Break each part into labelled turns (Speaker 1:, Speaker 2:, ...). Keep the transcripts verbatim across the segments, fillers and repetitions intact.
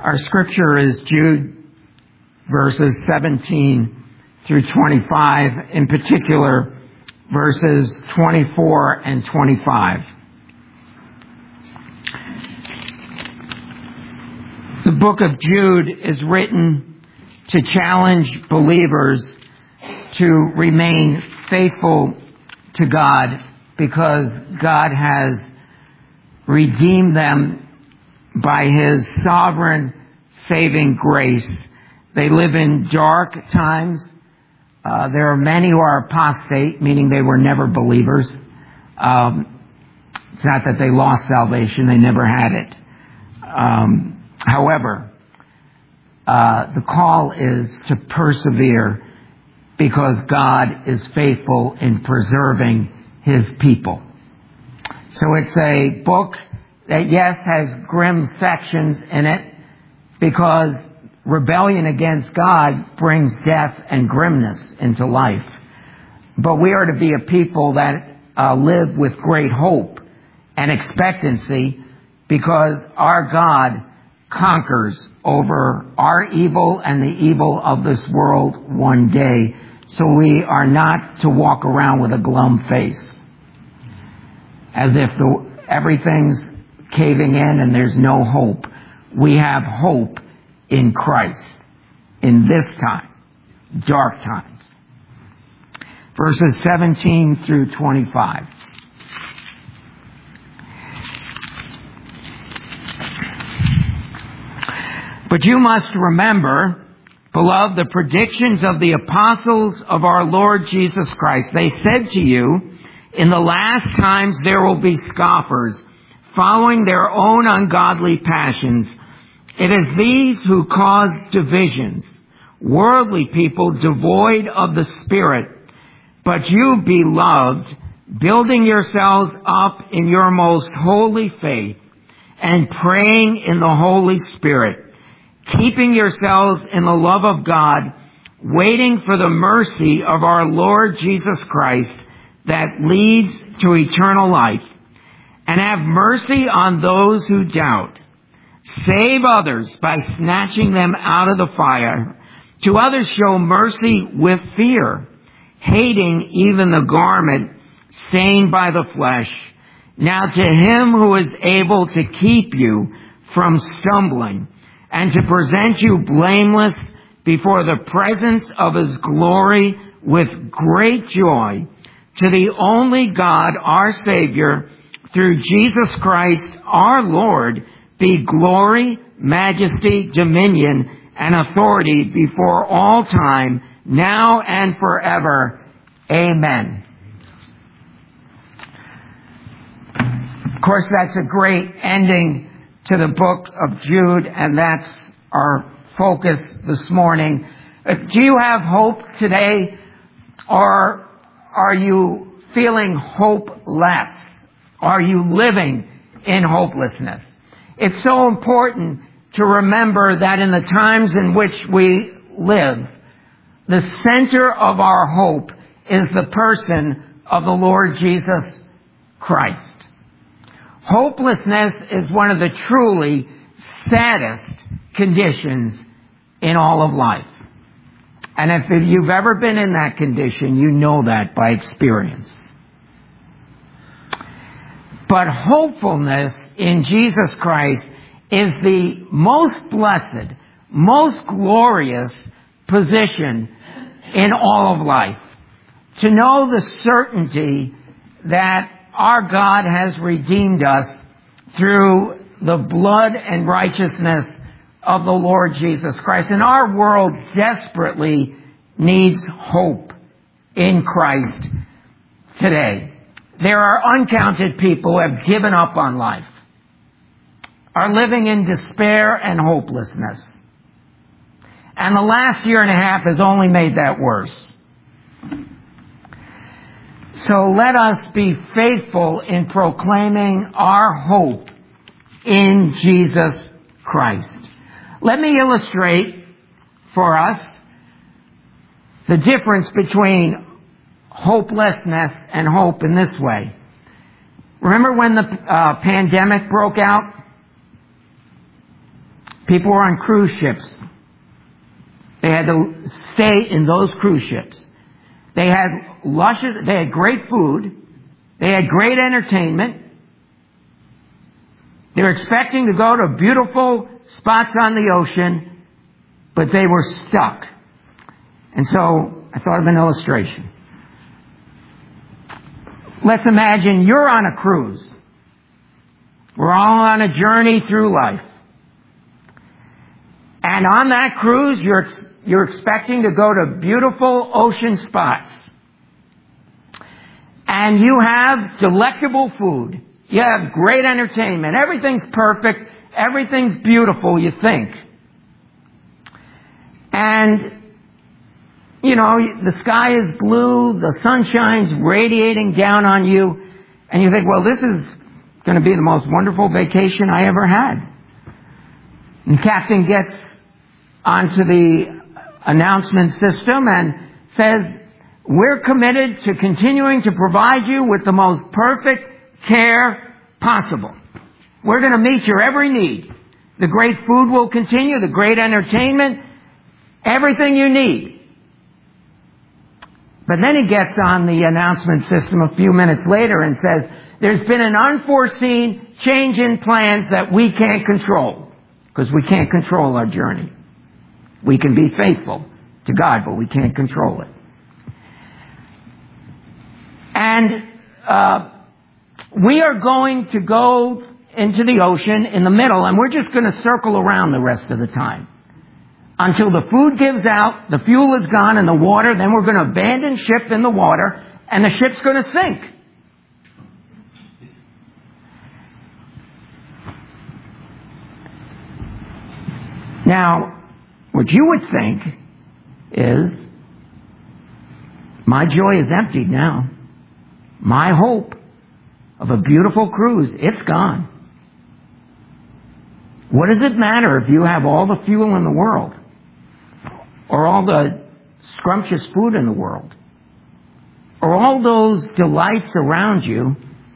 Speaker 1: Our scripture is Jude verses seventeen through twenty-five, in particular verses twenty-four and twenty-five. The book of Jude is written to challenge believers to remain faithful to God because God has redeemed them by His sovereign saving grace. They live in dark times. Uh, there are many who are apostate, meaning they were never believers. Um, it's not that they lost salvation, they never had it. Um, however, uh, the call is to persevere because God is faithful in preserving His people. So it's a book that, yes, has grim sections in it because rebellion against God brings death and grimness into life. But we are to be a people that uh, live with great hope and expectancy because our God conquers over our evil and the evil of this world one day. So we are not to walk around with a glum face as if the, everything's caving in and there's no hope. We have hope in Christ in this time, dark times. Verses seventeen through twenty-five. But you must remember, beloved, the predictions of the apostles of our Lord Jesus Christ. They said to you, in the last times there will be scoffers, following their own ungodly passions. It is these who cause divisions, worldly people devoid of the Spirit. But you, beloved, building yourselves up in your most holy faith and praying in the Holy Spirit, keeping yourselves in the love of God, waiting for the mercy of our Lord Jesus Christ that leads to eternal life. And have mercy on those who doubt. Save others by snatching them out of the fire. To others show mercy with fear, hating even the garment stained by the flesh. Now to Him who is able to keep you from stumbling and to present you blameless before the presence of His glory with great joy, to the only God, our Savior, through Jesus Christ, our Lord, be glory, majesty, dominion, and authority before all time, now and forever. Amen. Of course, that's a great ending to the book of Jude, and that's our focus this morning. Do you have hope today, or are you feeling hopeless? Are you living in hopelessness? It's so important to remember that in the times in which we live, the center of our hope is the person of the Lord Jesus Christ. Hopelessness is one of the truly saddest conditions in all of life. And if you've ever been in that condition, you know that by experience. But hopefulness in Jesus Christ is the most blessed, most glorious position in all of life. To know the certainty that our God has redeemed us through the blood and righteousness of the Lord Jesus Christ. And our world desperately needs hope in Christ today. There are uncounted people who have given up on life, are living in despair and hopelessness. And the last year and a half has only made that worse. So let us be faithful in proclaiming our hope in Jesus Christ. Let me illustrate for us the difference between hopelessness and hope in this way. Remember when the uh, pandemic broke out? People were on cruise ships. They had to stay in those cruise ships. They had luscious, they had great food. They had great entertainment. They were expecting to go to beautiful spots on the ocean, but they were stuck. And so I thought of an illustration. Let's imagine you're on a cruise. We're all on a journey through life. And on that cruise, you're, you're expecting to go to beautiful ocean spots. And you have delectable food. You have great entertainment. Everything's perfect. Everything's beautiful, you think. And, you know, the sky is blue. The sun shines radiating down on you. And you think, well, this is going to be the most wonderful vacation I ever had. And the captain gets onto the announcement system and says, we're committed to continuing to provide you with the most perfect care possible. We're going to meet your every need. The great food will continue, the great entertainment, everything you need. But then he gets on the announcement system a few minutes later and says, there's been an unforeseen change in plans that we can't control, because we can't control our journey. We can be faithful to God, but we can't control it. And uh, we are going to go into the ocean in the middle, and we're just going to circle around the rest of the time. Until the food gives out, the fuel is gone in the water, then we're going to abandon ship in the water, and the ship's going to sink. Now, what you would think is, my joy is emptied now. My hope of a beautiful cruise, it's gone. What does it matter if you have all the fuel in the world? Or all the scrumptious food in the world? Or all those delights around you,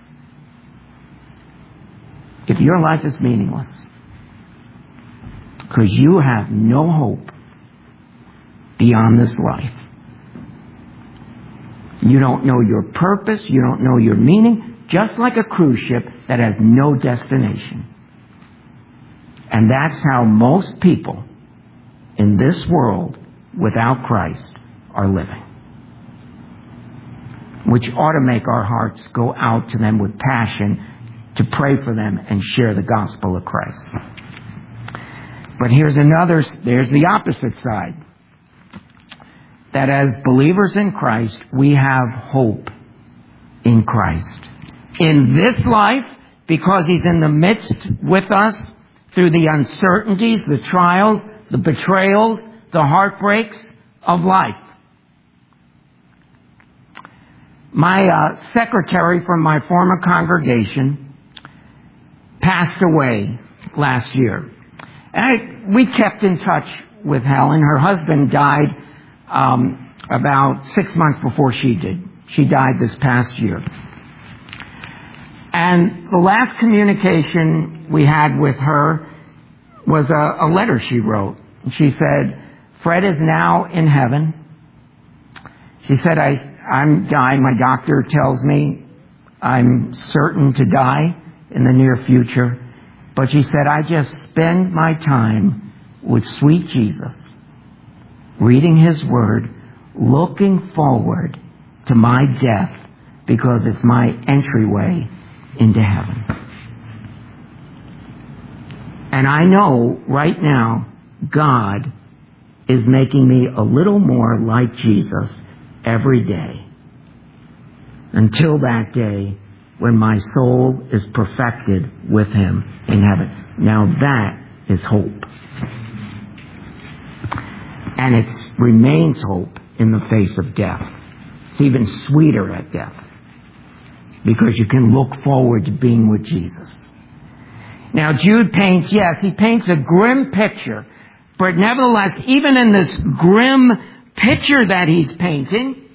Speaker 1: if your life is meaningless? Because you have no hope beyond this life. You don't know your purpose. You don't know your meaning. Just like a cruise ship that has no destination. And that's how most people in this world without Christ are living. Which ought to make our hearts go out to them with passion to pray for them and share the gospel of Christ. But here's another, there's the opposite side. That as believers in Christ, we have hope in Christ. In this life, because He's in the midst with us through the uncertainties, the trials, the betrayals, the heartbreaks of life. My uh, secretary from my former congregation passed away last year. And I, we kept in touch with Helen. Her husband died um, about six months before she did. She died this past year. And the last communication we had with her was a, a letter she wrote. She said, Fred is now in heaven. She said, I, I'm dying. My doctor tells me I'm certain to die in the near future. But she said, I just spend my time with sweet Jesus, reading His Word, looking forward to my death because it's my entryway into heaven. And I know right now God is making me a little more like Jesus every day until that day when my soul is perfected with Him in heaven. Now that is hope. And it remains hope in the face of death. It's even sweeter at death because you can look forward to being with Jesus. Now Jude paints, yes, he paints a grim picture, but nevertheless, even in this grim picture that he's painting,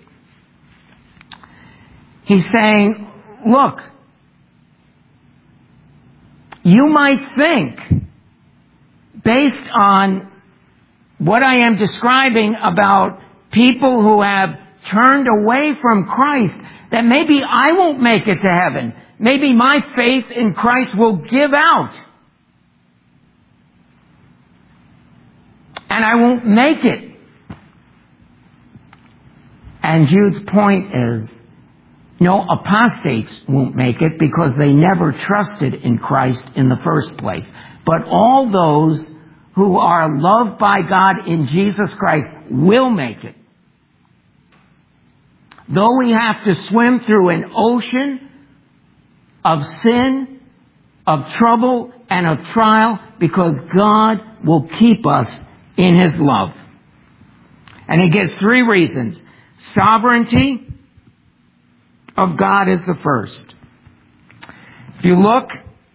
Speaker 1: he's saying, look, you might think based on what I am describing about people who have turned away from Christ, that maybe I won't make it to heaven. Maybe my faith in Christ will give out. And I won't make it. And Jude's point is, no, apostates won't make it because they never trusted in Christ in the first place. But all those who are loved by God in Jesus Christ will make it. Though we have to swim through an ocean of sin, of trouble, and of trial, because God will keep us in His love. And He gives three reasons. Sovereignty of God is the first. If you look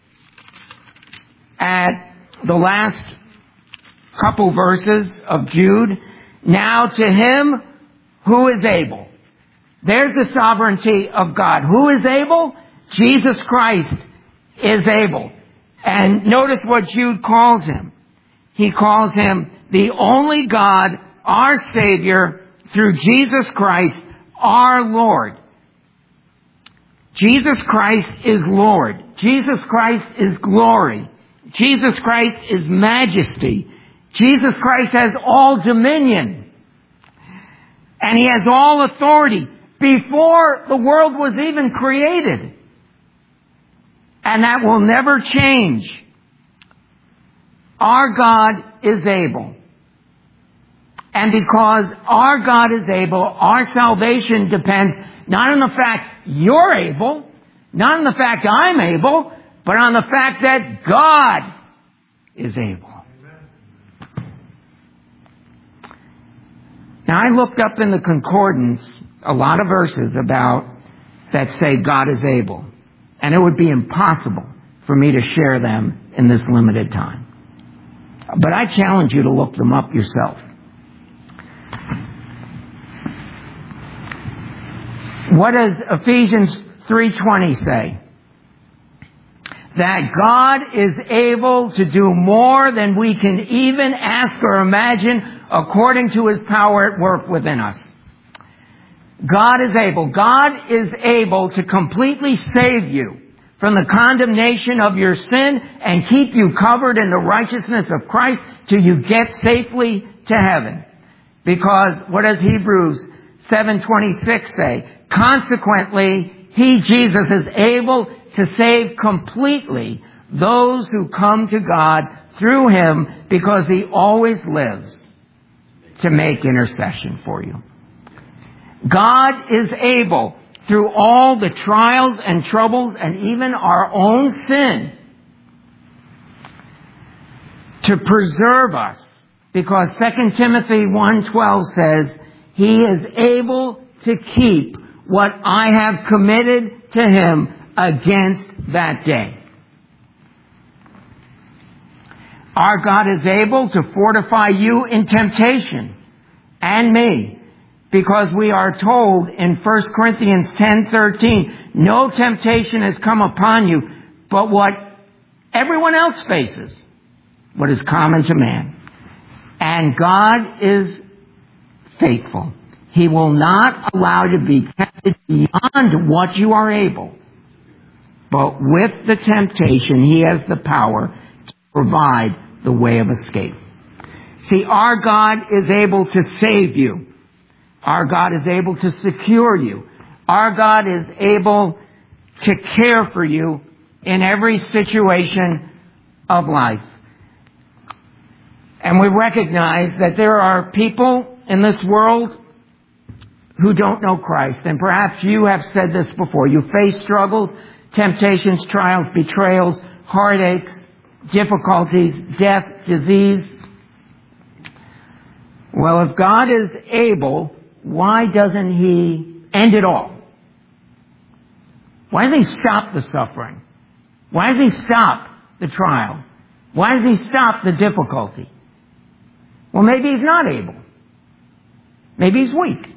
Speaker 1: at the last couple verses of Jude, now to Him who is able. There's the sovereignty of God. Who is able? Jesus Christ is able. And notice what Jude calls Him. He calls Him the only God, our Savior, through Jesus Christ, our Lord. Jesus Christ is Lord. Jesus Christ is glory. Jesus Christ is majesty. Jesus Christ has all dominion. And He has all authority before the world was even created. And that will never change. Our God is able. And because our God is able, our salvation depends not on the fact you're able, not on the fact I'm able, but on the fact that God is able. Now, I looked up in the concordance a lot of verses about that say God is able. And it would be impossible for me to share them in this limited time. But I challenge you to look them up yourself. What does Ephesians three twenty say? That God is able to do more than we can even ask or imagine according to His power at work within us. God is able. God is able to completely save you from the condemnation of your sin and keep you covered in the righteousness of Christ till you get safely to heaven. Because what does Hebrews seven twenty-six say? Consequently, He, Jesus, is able to save completely those who come to God through Him, because He always lives to make intercession for you. God is able, through all the trials and troubles and even our own sin, to preserve us. Because Second Timothy one twelve says, He is able to keep what I have committed to Him against that day. Our God is able to fortify you in temptation, and me. Because we are told in First Corinthians ten thirteen, no temptation has come upon you but what everyone else faces, what is common to man. And God is faithful. He will not allow you to be tempted beyond what you are able. But with the temptation, He has the power to provide the way of escape. See, our God is able to save you. Our God is able to secure you. Our God is able to care for you in every situation of life. And we recognize that there are people in this world who don't know Christ. And perhaps you have said this before. You face struggles, temptations, trials, betrayals, heartaches, difficulties, death, disease. Well, if God is able, why doesn't He end it all? Why does He stop the suffering? Why does He stop the trial? Why does He stop the difficulty? Well, maybe He's not able. Maybe He's weak.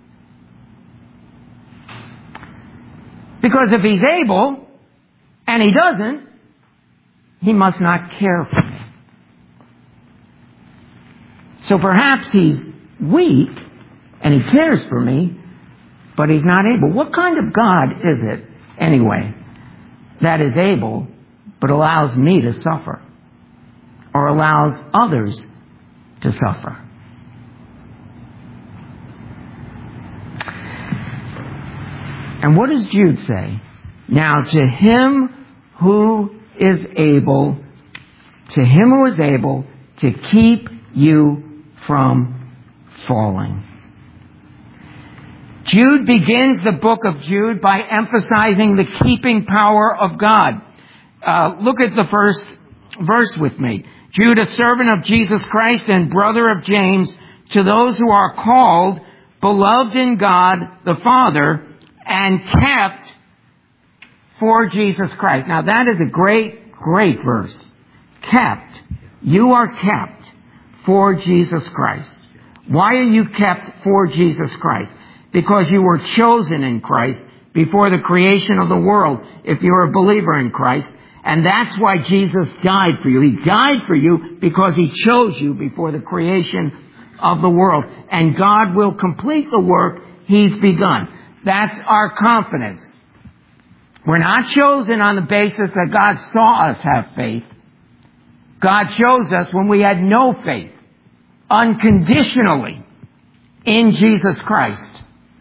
Speaker 1: Because if He's able, and He doesn't, He must not care for me. So perhaps he's weak and he cares for me, but he's not able. What kind of God is it, anyway, that is able but allows me to suffer or allows others to suffer? And what does Jude say? Now to him who is able, to him who is able to keep you from falling. Jude begins the book of Jude by emphasizing the keeping power of God. Uh, look at the first verse with me. Jude, a servant of Jesus Christ and brother of James, to those who are called, beloved in God the Father, and kept for Jesus Christ. Now that is a great, great verse. Kept. You are kept for Jesus Christ. Why are you kept for Jesus Christ? Because you were chosen in Christ before the creation of the world, if you're a believer in Christ. And that's why Jesus died for you. He died for you because he chose you before the creation of the world. And God will complete the work he's begun. That's our confidence. We're not chosen on the basis that God saw us have faith. God chose us when we had no faith, unconditionally, in Jesus Christ.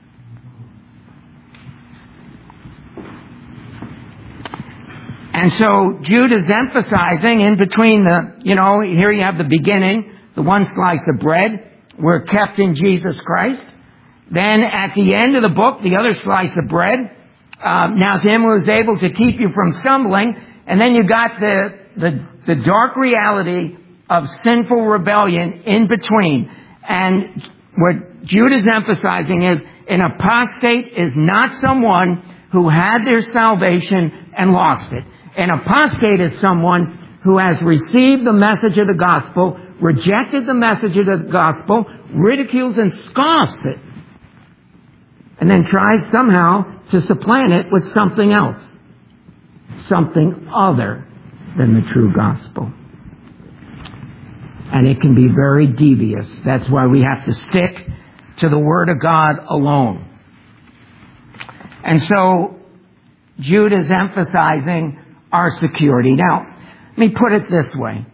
Speaker 1: And so Jude is emphasizing in between the, you know, here you have the beginning, the one slice of bread. We're kept in Jesus Christ. Then at the end of the book, the other slice of bread. Um, now to him who is able to keep you from stumbling. And then you got the, the, the dark reality of sinful rebellion in between. And what Jude is emphasizing is an apostate is not someone who had their salvation and lost it. An apostate is someone who has received the message of the gospel, rejected the message of the gospel, ridicules and scoffs it, and then tries somehow to supplant it with something else, something other than the true gospel. And it can be very devious. That's why we have to stick to the Word of God alone. And so Jude is emphasizing our security. Now, let me put it this way.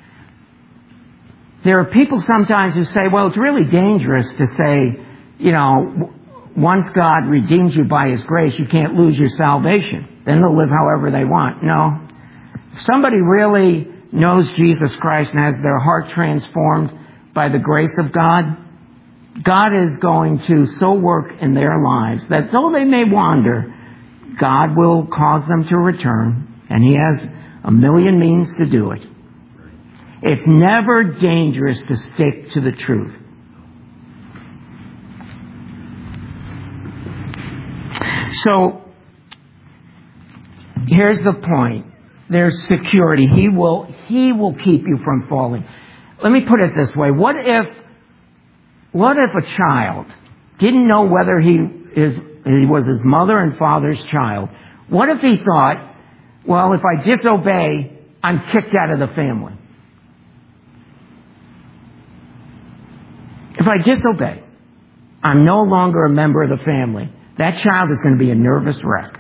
Speaker 1: There are people sometimes who say, well, it's really dangerous to say, you know, once God redeems you by His grace, you can't lose your salvation. Then they'll live however they want. No. If somebody really knows Jesus Christ and has their heart transformed by the grace of God, God is going to so work in their lives that though they may wander, God will cause them to return, and He has a million means to do it. It's never dangerous to stick to the truth. So, here's the point. There's security. He will, He will keep you from falling. Let me put it this way. What if, what if a child didn't know whether he is, he was his mother and father's child? What if he thought, well, if I disobey, I'm kicked out of the family? If I disobey, I'm no longer a member of the family. That child is going to be a nervous wreck.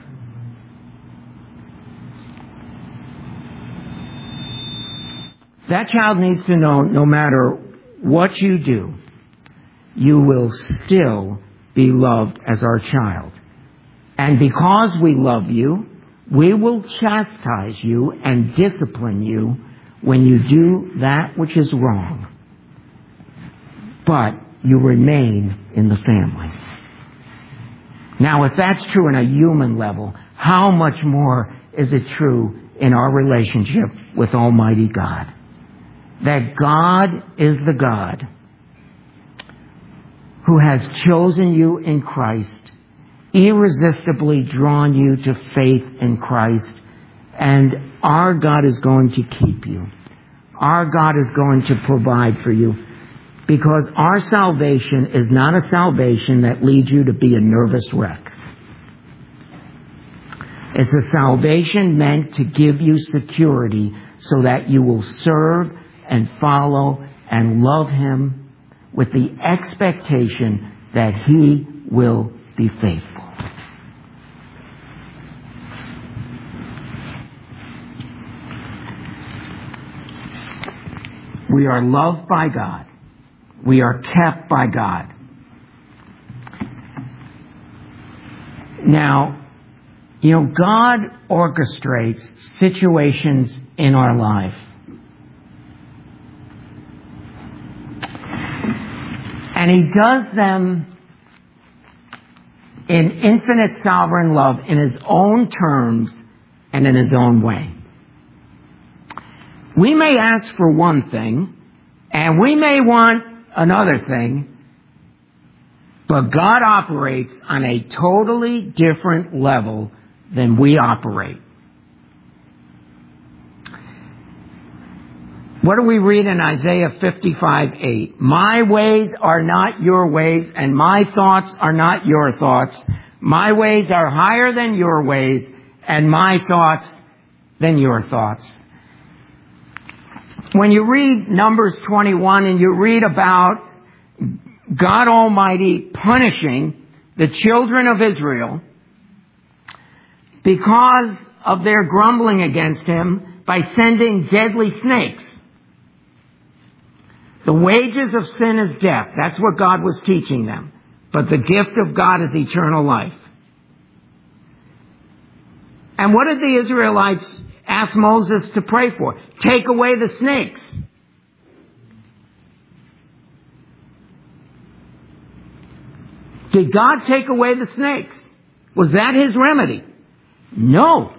Speaker 1: That child needs to know no matter what you do, you will still be loved as our child. And because we love you, we will chastise you and discipline you when you do that which is wrong. But you remain in the family. Now, if that's true on a human level, how much more is it true in our relationship with Almighty God? That God is the God who has chosen you in Christ, irresistibly drawn you to faith in Christ, and our God is going to keep you. Our God is going to provide for you, because our salvation is not a salvation that leads you to be a nervous wreck. It's a salvation meant to give you security so that you will serve and follow and love Him with the expectation that He will be faithful. We are loved by God. We are kept by God. Now, you know, God orchestrates situations in our life. And He does them in infinite sovereign love, in His own terms and in His own way. We may ask for one thing, and we may want another thing, but God operates on a totally different level than we operate. What do we read in Isaiah fifty-five eight? My ways are not your ways, and my thoughts are not your thoughts. My ways are higher than your ways, and my thoughts than your thoughts. When you read Numbers twenty-one and you read about God Almighty punishing the children of Israel because of their grumbling against Him by sending deadly snakes. The wages of sin is death. That's what God was teaching them. But the gift of God is eternal life. And what did the Israelites ask Moses to pray for? Take away the snakes. Did God take away the snakes? Was that His remedy? No.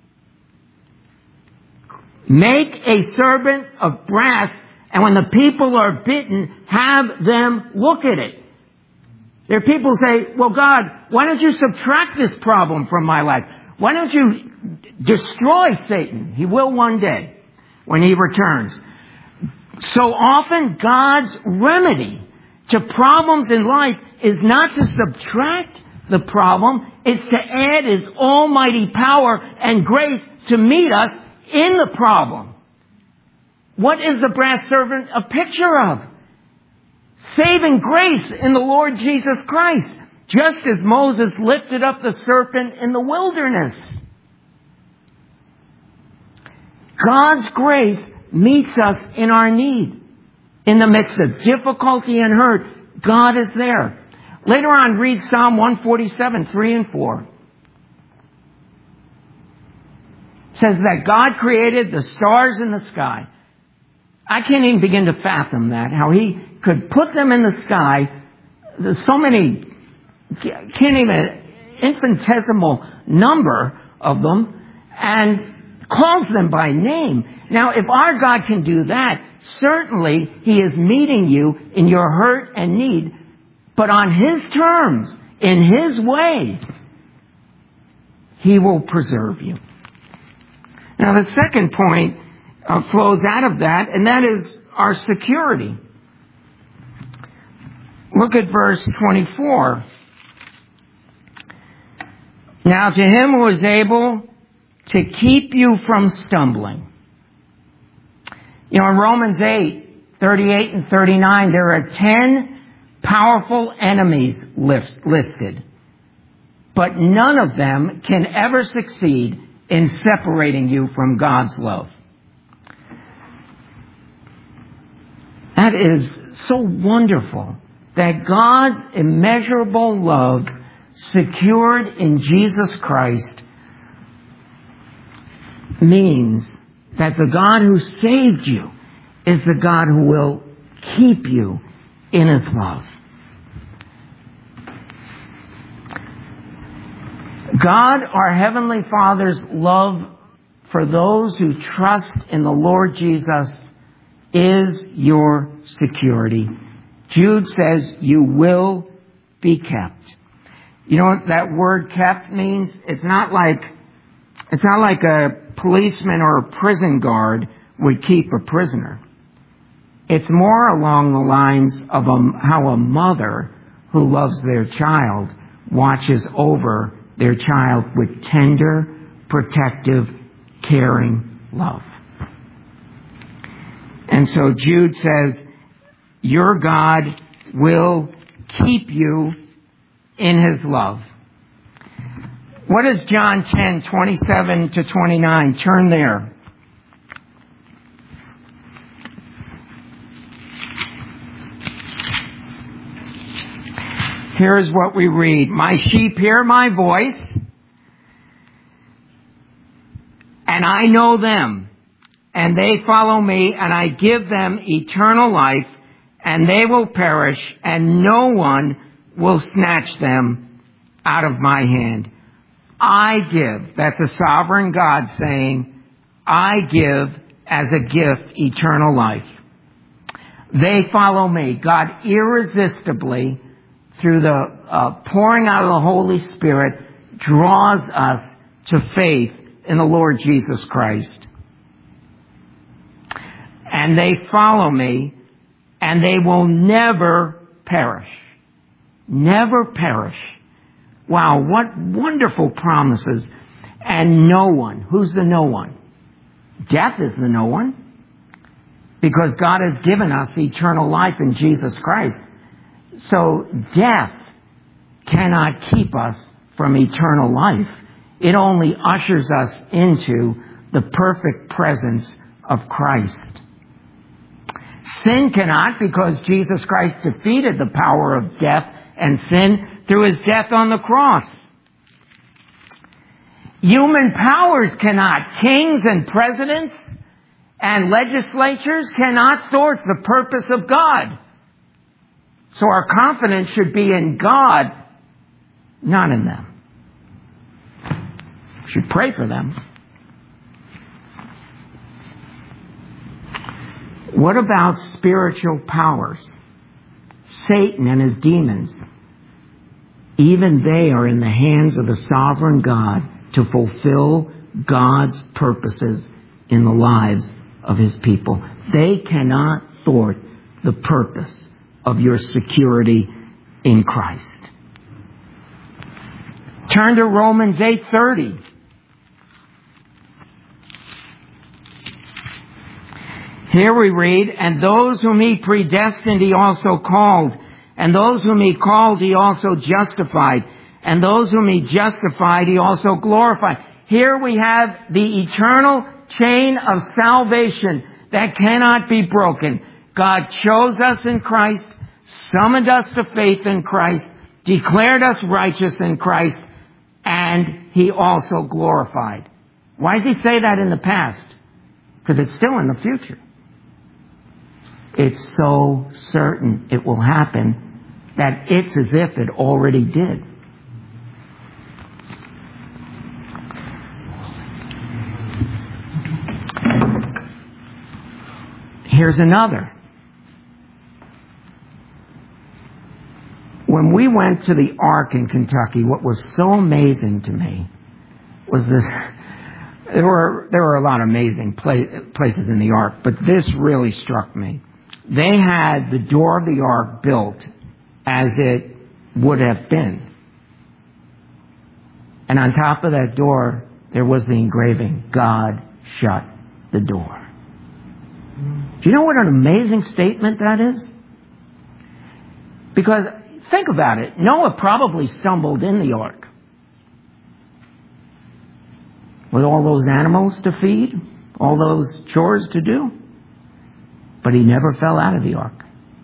Speaker 1: Make a serpent of brass, and when the people are bitten, have them look at it. There are people who say, well, God, why don't you subtract this problem from my life? Why don't you destroy Satan? He will one day when He returns. So often God's remedy to problems in life is not to subtract the problem. It's to add His almighty power and grace to meet us in the problem. What is the brass serpent a picture of? Saving grace in the Lord Jesus Christ. Just as Moses lifted up the serpent in the wilderness. God's grace meets us in our need. In the midst of difficulty and hurt, God is there. Later on, read Psalm one forty-seven, three and four. It says that God created the stars in the sky. I can't even begin to fathom that, how He could put them in the sky. There's so many, can't even, infinitesimal number of them, and calls them by name. Now, if our God can do that, certainly He is meeting you in your hurt and need, but on His terms, in His way. He will preserve you. Now, the second point uh, flows out of that, and that is our security. Look at verse twenty-four. Now, to Him who is able to keep you from stumbling. You know, in Romans eight, thirty-eight and thirty-nine, there are ten powerful enemies list, listed. But none of them can ever succeed in separating you from God's love. That is so wonderful that God's immeasurable love secured in Jesus Christ means that the God who saved you is the God who will keep you in His love. God, our Heavenly Father's love for those who trust in the Lord Jesus is your security. Jude says you will be kept. You know what that word kept means? It's not like, it's not like a policeman or a prison guard would keep a prisoner. It's more along the lines of a, how a mother who loves their child watches over their child with tender, protective, caring love. And so Jude says, your God will keep you in his love. What is John ten, twenty-seven to twenty-nine? Turn there. Here is what we read. My sheep hear my voice, and I know them, and they follow me, and I give them eternal life, and they will perish, and no one will snatch them out of my hand. I give. That's a sovereign God saying, I give as a gift eternal life. They follow me. God irresistibly, through the uh, pouring out of the Holy Spirit, draws us to faith in the Lord Jesus Christ. And they follow me, and they will never perish. Never perish. Wow, what wonderful promises. And no one. Who's the no one? Death is the no one. Because God has given us eternal life in Jesus Christ. So death cannot keep us from eternal life. It only ushers us into the perfect presence of Christ. Sin cannot, because Jesus Christ defeated the power of death and sin through his death on the cross. Human powers cannot. Kings and presidents and legislatures cannot thwart the purpose of God. So our confidence should be in God, not in them. We should pray for them. What about spiritual powers? Satan and his demons. Even they are in the hands of the sovereign God to fulfill God's purposes in the lives of his people. They cannot thwart the purpose of your security in Christ. Turn to Romans eight thirty. Here we read, and those whom he predestined he also called, and those whom he called he also justified, and those whom he justified he also glorified. Here we have the eternal chain of salvation that cannot be broken. God chose us in Christ, summoned us to faith in Christ, declared us righteous in Christ, and he also glorified. Why does he say that in the past? Because it's still in the future. It's so certain it will happen that it's as if it already did. Here's another. When we went to the Ark in Kentucky, what was so amazing to me was this. There were there were a lot of amazing pla- places in the Ark, but this really struck me. They had the door of the Ark built as it would have been. And on top of that door, there was the engraving, God shut the door. Do you know what an amazing statement that is? Because think about it. Noah probably stumbled in the Ark with all those animals to feed, all those chores to do. But he never fell out of the Ark.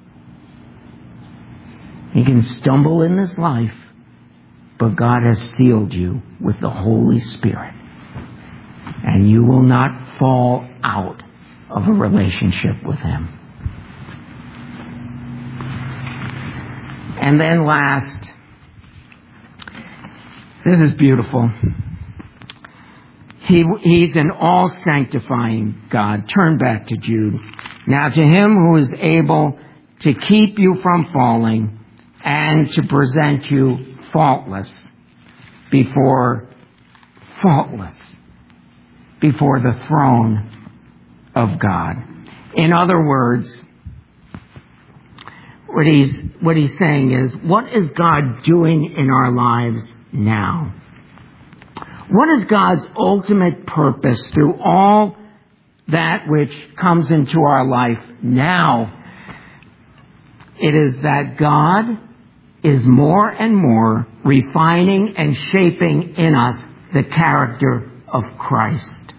Speaker 1: He can stumble in this life, but God has sealed you with the Holy Spirit. And you will not fall out of a relationship with him. And then last, this is beautiful. He, he's an all-sanctifying God. Turn back to Jude. Now to him who is able to keep you from falling and to present you faultless before, faultless before the throne of God. In other words, what he's, what he's saying is, what is God doing in our lives now? What is God's ultimate purpose through all that which comes into our life now? It is that God is more and more refining and shaping in us the character of Christ.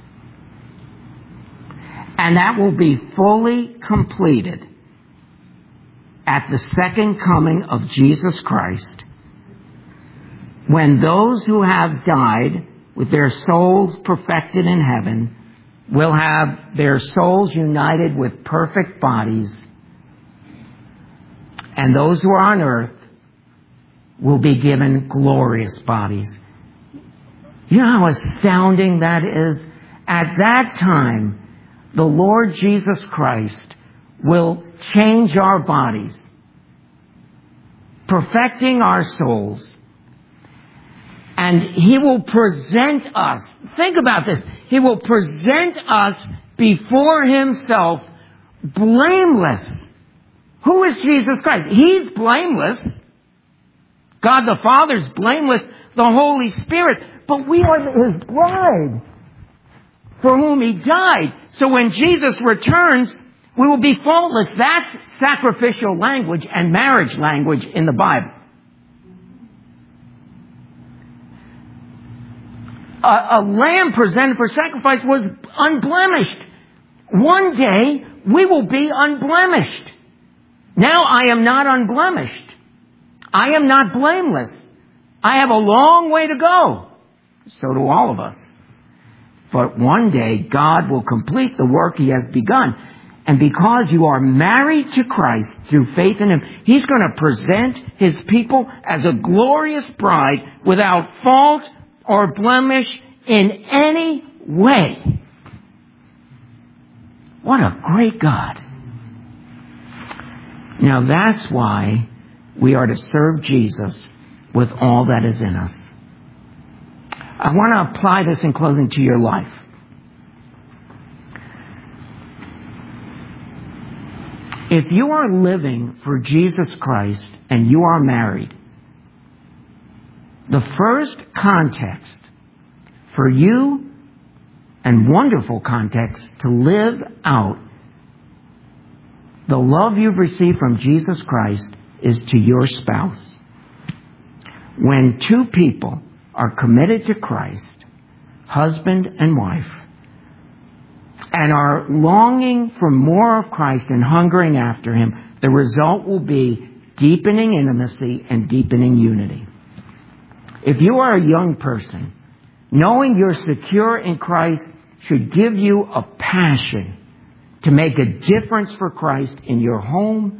Speaker 1: And that will be fully completed at the second coming of Jesus Christ, when those who have died with their souls perfected in heaven will have their souls united with perfect bodies, and those who are on earth will be given glorious bodies. You know how astounding that is? At that time, the Lord Jesus Christ will change our bodies, perfecting our souls, and He will present us. Think about this. He will present us before Himself blameless. Who is Jesus Christ? He's blameless. God the Father is blameless. The Holy Spirit. But we are His bride, for whom He died. So when Jesus returns, we will be faultless. That's sacrificial language and marriage language in the Bible. A, a lamb presented for sacrifice was unblemished. One day, we will be unblemished. Now I am not unblemished. I am not blameless. I have a long way to go. So do all of us. But one day, God will complete the work He has begun. And because you are married to Christ through faith in Him, He's going to present His people as a glorious bride without fault or blemish in any way. What a great God. Now that's why we are to serve Jesus with all that is in us. I want to apply this in closing to your life. If you are living for Jesus Christ and you are married, the first context for you, and wonderful context to live out the love you've received from Jesus Christ, is to your spouse. When two people are committed to Christ, husband and wife, and are longing for more of Christ and hungering after Him, the result will be deepening intimacy and deepening unity. If you are a young person, knowing you're secure in Christ should give you a passion to make a difference for Christ in your home,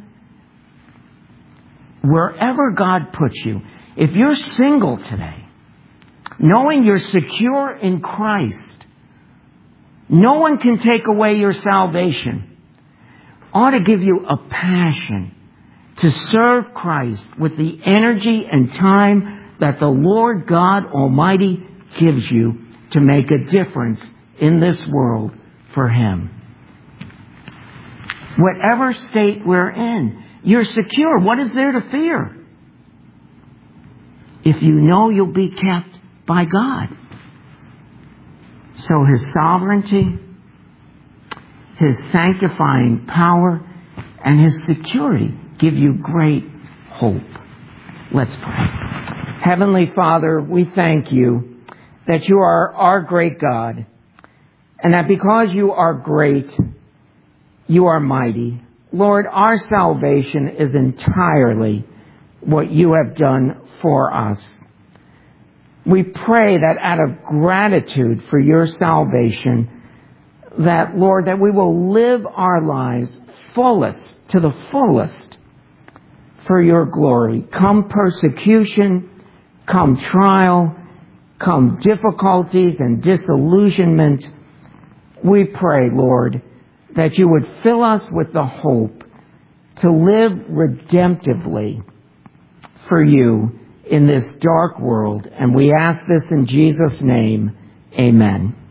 Speaker 1: wherever God puts you. If you're single today, knowing you're secure in Christ, no one can take away your salvation, ought to give you a passion to serve Christ with the energy and time that the Lord God Almighty gives you to make a difference in this world for Him. Whatever state we're in, you're secure. What is there to fear? If you know you'll be kept by God. So His sovereignty, His sanctifying power, and His security give you great hope. Let's pray. Heavenly Father, we thank You that You are our great God, and that because You are great, You are mighty. Lord, our salvation is entirely what You have done for us. We pray that out of gratitude for Your salvation, that, Lord, that we will live our lives fullest, to the fullest, for Your glory. Come persecution, come trial, come difficulties and disillusionment, we pray, Lord, that You would fill us with the hope to live redemptively for You in this dark world. And we ask this in Jesus' name. Amen.